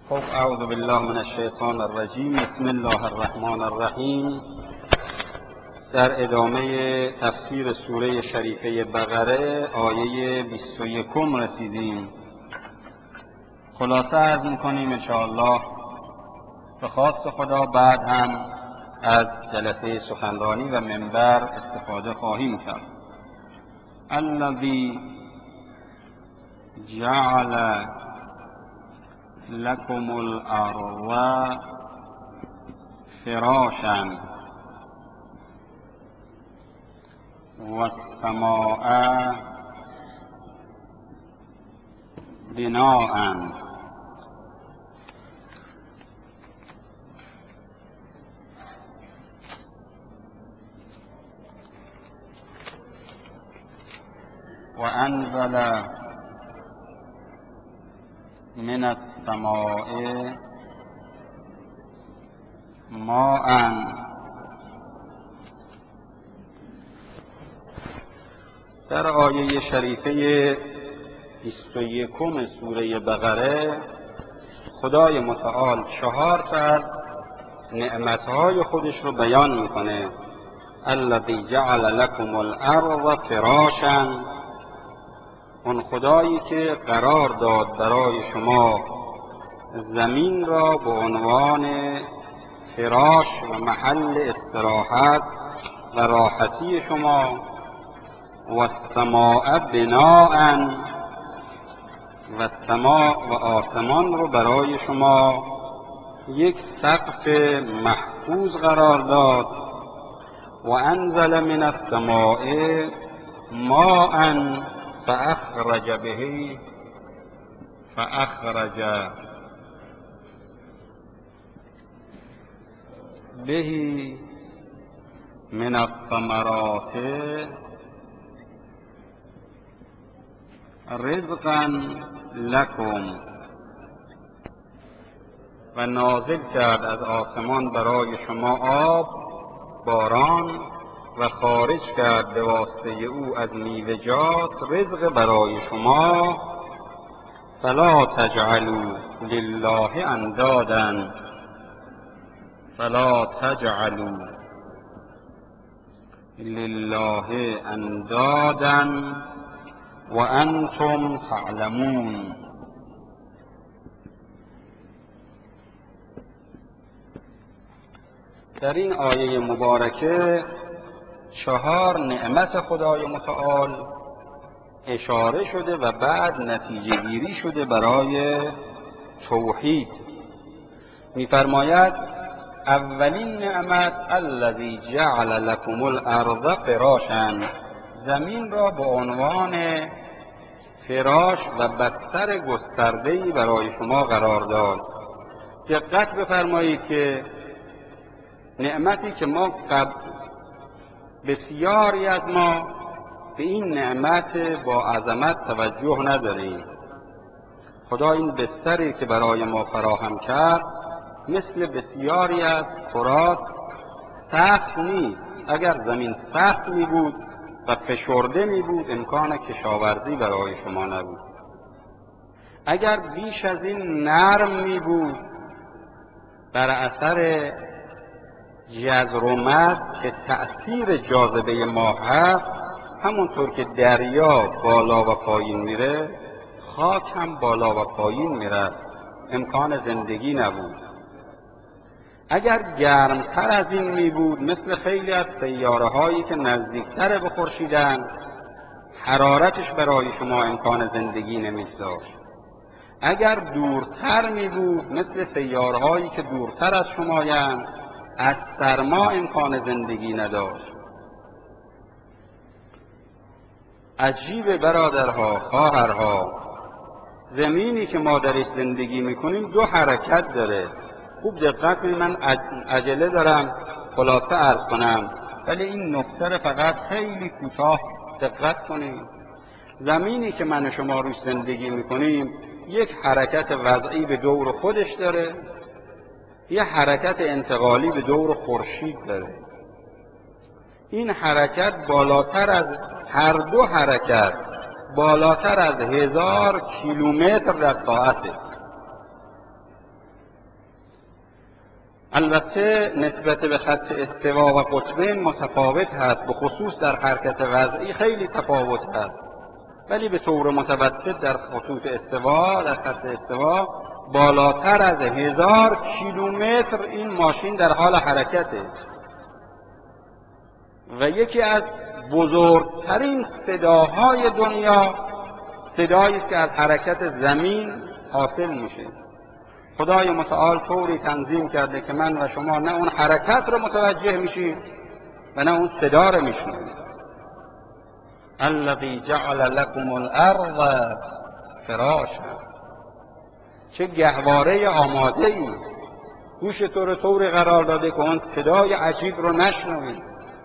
خب اعوذ بالله من الشیطان الرجیم. بسم الله الرحمن الرحیم. در ادامه تفسیر سوره شریفه بقره آیه 21 رسیدیم. خلاصه عرض میکنیم انشاءالله به خواست خدا بعد هم از جلسه سخنرانی و منبر استفاده خواهیم کرد. الذی جعل لكم الارض فراشا والسماء بناء وأنزل من السماء ماء. در آیه شریفه 21 سوره بقره خدای متعال 4 تا از نعمتهای خودش رو بیان میکنه. الذی جعل لكم الارض فراشا، اون خدایی که قرار داد برای شما زمین را به عنوان فراش و محل استراحت و راحتی شما، و السماء بناء، و سما و آسمان رو برای شما یک سقف محفوظ قرار داد. و انزل من السماء ماء فأخرج به من الثمرات رزقا لكم، و نازل کرد از آسمان برای شما آب، باران، و خارج کرد به واسطه او از میوه‌جات رزق برای شما. فلا تجعلوا لله اندادا، فلا تجعلوا لله اندادا وانتم تعلمون. در این آیه مبارکه 4 نعمت خدای متعال اشاره شده و بعد نتیجه گیری شده برای توحید. می‌فرماید اولین نعمت الذی جعل لكم الارض فراشا، زمین را به عنوان فراش و بستر گسترده‌ای برای شما قرار داد. دقت بفرمایید که نعمتی که ما بسیاری از ما به این نعمت با عظمت توجه نداریم. خدا این بستری که برای ما فراهم کرد مثل بسیاری از کرات سخت نیست. اگر زمین سخت می بود و فشرده می بود امکان کشاورزی برای شما نبود. اگر بیش از این نرم می بود بر اثر جزر و مد که تأثیر جاذبه ماه هست، همونطور که دریا بالا و پایین میره خاک هم بالا و پایین میره، امکان زندگی نبود. اگر گرمتر از این می بود مثل خیلی از سیاره هایی که نزدیکتر به خورشیدن، حرارتش برای شما امکان زندگی نمی‌گذاشت. اگر دورتر می بود مثل سیاره هایی که دورتر از شمایند، از سرما امکان زندگی نداشت. عجیب برادرها، خواهرها، زمینی که ما درش زندگی میکنیم 2 حرکت داره. خوب دقت کنید، من عجله دارم خلاصه عرض کنم ولی این نکته رو فقط خیلی کوتاه دقت کنید. زمینی که من و شما روش زندگی میکنیم یک حرکت وضعی به دور خودش داره، یه حرکت انتقالی به دور خورشید داره. این حرکت بالاتر از هر 2 حرکت بالاتر از 1000 کیلومتر در ساعته. البته نسبت به خط استوا و قطبین متفاوت هست، به خصوص در حرکت وضعی خیلی تفاوت هست، ولی به طور متوسط در خطوط استوا، در خط استوا بالاتر از 1000 کیلومتر این ماشین در حال حرکته و یکی از بزرگترین صداهای دنیا صدایی است که از حرکت زمین حاصل میشه. خدای متعال طوری تنظیم کرده که من و شما نه اون حرکت رو متوجه میشیم و نه اون صدا رو میشنویم. الذی جعل لكم الارض فراشا، چه گهواره آماده ای، گوش تو رو طوری قرار داده که اون صدای عجیب رو نشنوی،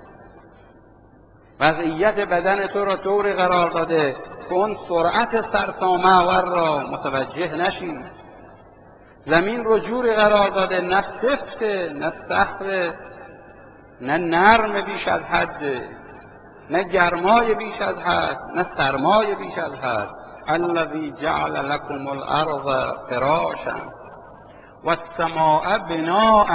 وضعیت بدن تو رو طوری قرار داده که اون سرعت سرسام‌آور را متوجه نشی، زمین رو جوری قرار داده نه سفته نه سخته، نه نرم بیش از حد، نه گرمای بیش از حد، نه سرمای بیش از حد. الذی جعل لكم الارض فراشا و السماء بناء،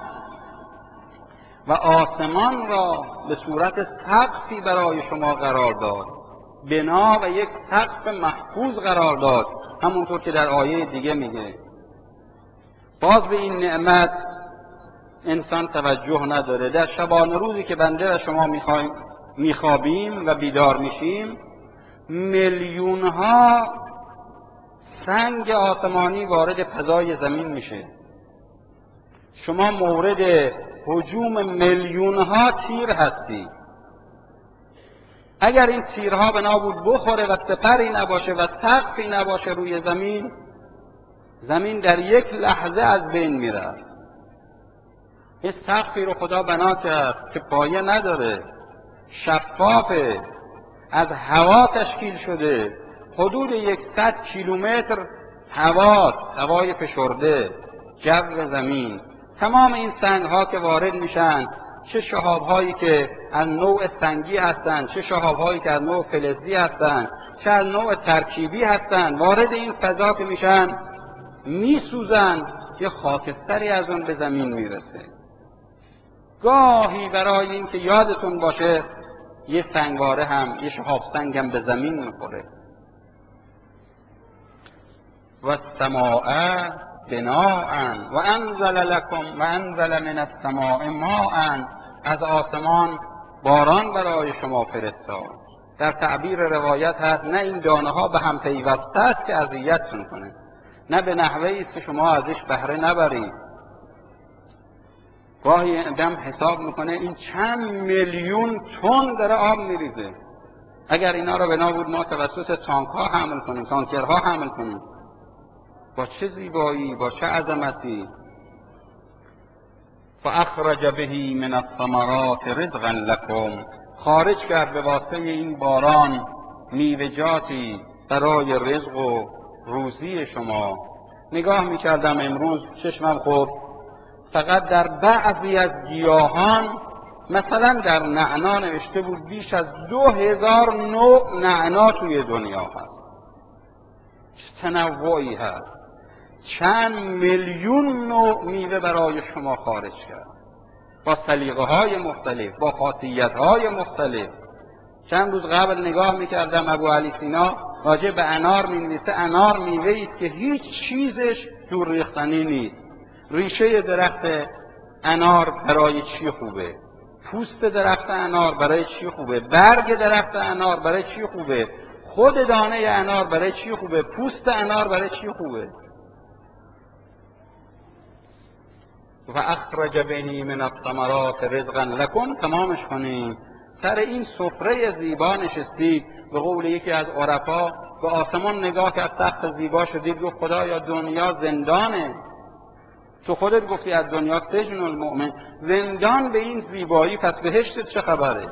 و آسمان را به صورت سقفی برای شما قرار داد، بنا و یک سقف محفوظ قرار داد، همونطور که در آیه دیگه میگه. باز به این نعمت انسان توجه نداره. در شبانه روزی که بنده و شما میخوابیم و بیدار میشیم، میلیون ها سنگ آسمانی وارد فضای زمین میشه. شما مورد هجوم میلیون ها تیر هستی. اگر این تیرها بنا بود بخوره و سپری نباشه و سقفی نباشه روی زمین، زمین در یک لحظه از بین میره. این سقفی رو خدا بنا کرد که پایه نداره، شفافه، از هوا تشکیل شده، حدود 100 کیلومتر هواست، هوای فشرده، جو زمین. تمام این سنگ ها که وارد میشن، چه شهاب هایی که از نوع سنگی هستند، چه شهاب هایی که از نوع فلزی هستند، چه از نوع ترکیبی هستند، وارد این فضا که میشن میسوزن، یه خاکستری از اون به زمین میرسه. گاهی برای این که یادتون باشه یه سنگواره هم، یه شهاب سنگ هم به زمین میخوره. و السماء بناء و انزل لكم و انزل من السماء ماء، از آسمان باران برای شما فرستاد. در تعبیر روایت هست نه این دانه ها به هم پیوسته است که اذیتتون کنه، نه به نحوهی است که شما ازش بهره نبرید. گاهی آدم حساب میکنه این چند میلیون تن داره آب میریزه. اگر اینا رو بنا بود ما توسط تانک ها حمل کنیم، تانکرها حمل کنیم، با چه زیبایی، با چه عظمتی. فاخرج به من الثمرات رزقا لكم، خارج کرد به واسطه این باران میوه‌جاتی برای رزق و روزی شما. نگاه میکردم امروز چشمم خورد، فقط در بعضی از گیاهان، مثلا در نعنا نوشته بود بیش از 2000 نوع نعنا توی دنیا هست. چه تنوعی هست، چند میلیون نوع میوه برای شما خارج کرد، با سلیقه های مختلف، با خاصیت های مختلف. چند روز قبل نگاه میکردم ابو علی سینا راجع به انار مینویسه، انار میوه است که هیچ چیزش دور ریختنی نیست. ریشه درخت انار برای چی خوبه؟ پوست درخت انار برای چی خوبه؟ برگ درخت انار برای چی خوبه؟ خود دانه انار برای چی خوبه؟ پوست انار برای چی خوبه؟ و اخرج به من الثمرات رزقا لكم، تمامش کنیم. سر این سفره زیبا نشستید. به قول یکی از عرفا به آسمان نگاه کرد، سقف زیبا شدید، گفت خدایا دنیا زندانه. تو خودت گفتی از دنیا سجن المؤمن، زندان به این زیبایی، پس بهشتت چه خبره؟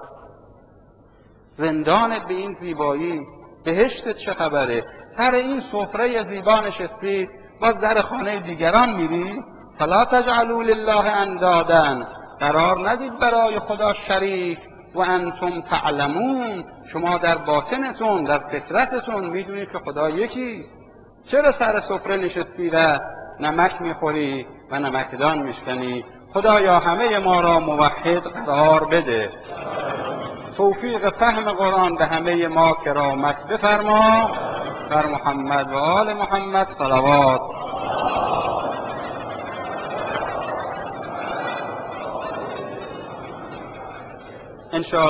زندانت به این زیبایی، بهشتت چه خبره؟ سر این سفره زیبا نشستید، باز در خانه دیگران میری. فلا تجعلوا لله اندادا، قرار ندید برای خدا شریک، و انتم تعلمون، شما در باطنتون، در فطرتتون میدونید که خدا یکیست. چرا سر سفره نشستی و نمک میخوری و نمکدان میشکنی. خدایا همه ما را موحد قرار بده. توفیق فهم قرآن به همه ما کرامت بفرما. بر محمد و آل محمد صلوات. ان